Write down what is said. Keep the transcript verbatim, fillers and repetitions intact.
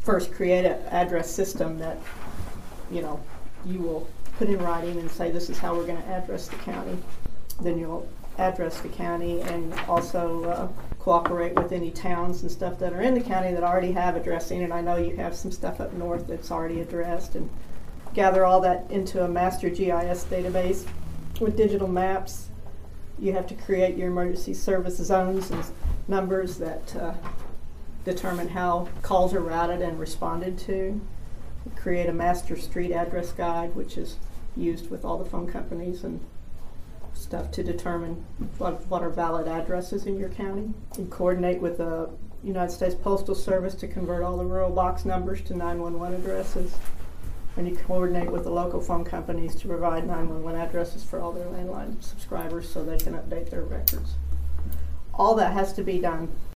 first create an address system that, you know, you will put in writing and say this is how we're going to address the county. Then you'll address the county and also uh, cooperate with any towns and stuff that are in the county that already have addressing, and I know you have some stuff up north that's already addressed, and gather all that into a master G I S database with digital maps. You have to create your emergency service zones and numbers that uh, determine how calls are routed and responded to. Create a master street address guide, which is used with all the phone companies and stuff to determine what, what are valid addresses in your county. You coordinate with the United States Postal Service to convert all the rural box numbers to nine one one addresses. And you coordinate with the local phone companies to provide nine one one addresses for all their landline subscribers so they can update their records. All that has to be done